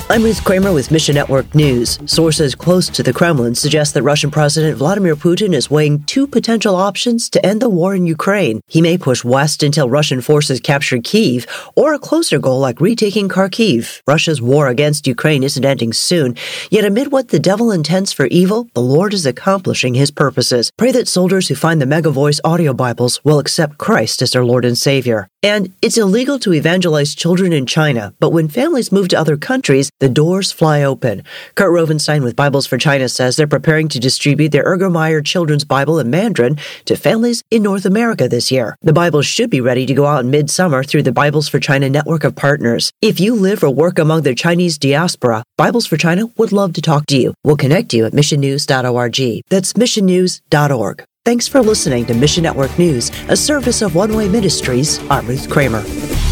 I'm Ruth Kramer with Mission Network News. Sources close to the Kremlin suggest that Russian President Vladimir Putin is weighing two potential options to end the war in Ukraine. He may push west until Russian forces capture Kyiv, or a closer goal like retaking Kharkiv. Russia's war against Ukraine isn't ending soon, yet amid what the devil intends for evil, the Lord is accomplishing his purposes. Pray that soldiers who find the Mega Voice audio Bibles will accept Christ as their Lord and Savior. And it's illegal to evangelize children in China, but when families move to other countries, the doors fly open. Kurt Rovenstein with Bibles for China says they're preparing to distribute their Ergomeyer Children's Bible in Mandarin to families in North America this year. The Bibles should be ready to go out in midsummer through the Bibles for China network of partners. If you live or work among the Chinese diaspora, Bibles for China would love to talk to you. We'll connect you at missionnews.org. That's missionnews.org. Thanks for listening to Mission Network News, a service of One Way Ministries. I'm Ruth Kramer.